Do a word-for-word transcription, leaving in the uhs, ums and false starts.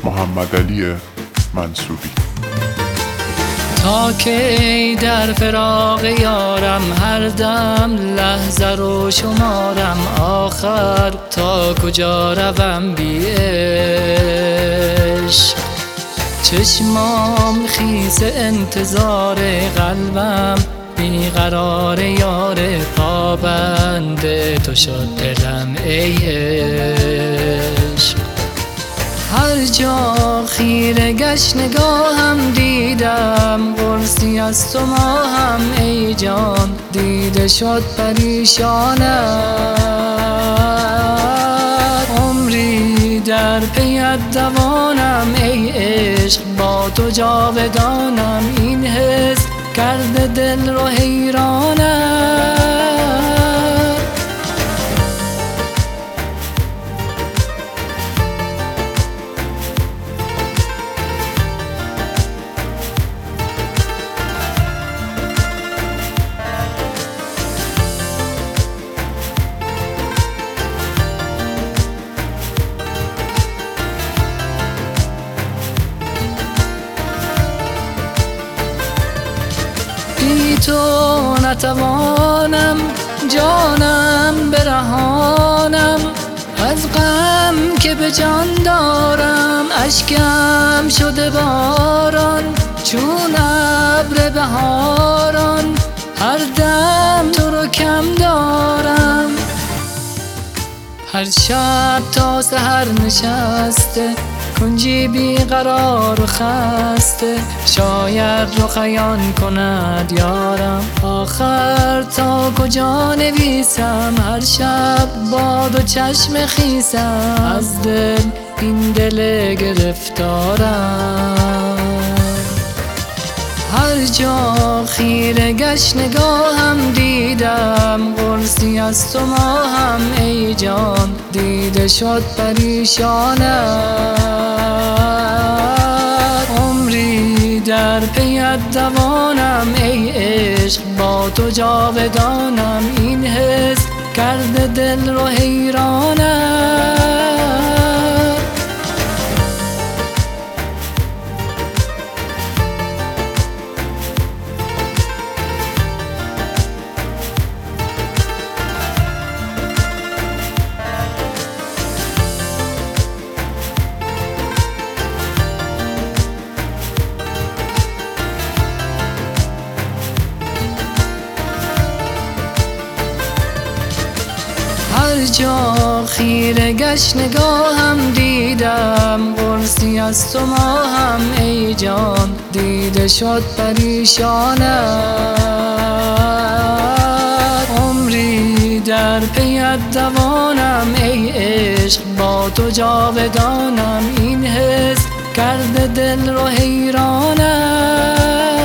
محمدعلی منصوری. تا کی در فراق یارم، هر دم لحظه رو شمارم. آخر تا کجا روم بی عشق؟ چشمام خیس انتظار، قلبم بیقرار یار. پابند تو شد دلم ای عشق. هر جا خیره گشت نگاهم، دیدم قرصی از تو ماهم. ای جان دیده شد پریشانم، عمری در پیت دوانم. ای عشق با تو جاودانم، این حس کرده دل رو حیرانم. بی تو نتوانم جانم برهانم، از غم که به جان دارم. اشکم شده باران چون ابر بهاران، هر دم تو رو کم دارم. هر شب تا سحر نشسته، کنجی بیقرار و خسته. شاید رو خیان کند یارم، آخر تا کجا نویسم؟ هر شب با دو چشم خیسم، از دل این دل گرفتارم. هر جا خیره گشت نگاهم، دیدم قرصی از تو ماهم. ای جان دیده شد پریشانم، عمری در پیت دوانم. ای عشق با تو جاودانم، این حس کرده دل رو حیرانم. هر جا خیره گشت نگاهم، دیدم قرصی از تو ماهم. ای جان دیده شد پریشانم، عمری در پیت دوانم. ای عشق با تو جاودانم، این حس کرده دل رو حیرانم.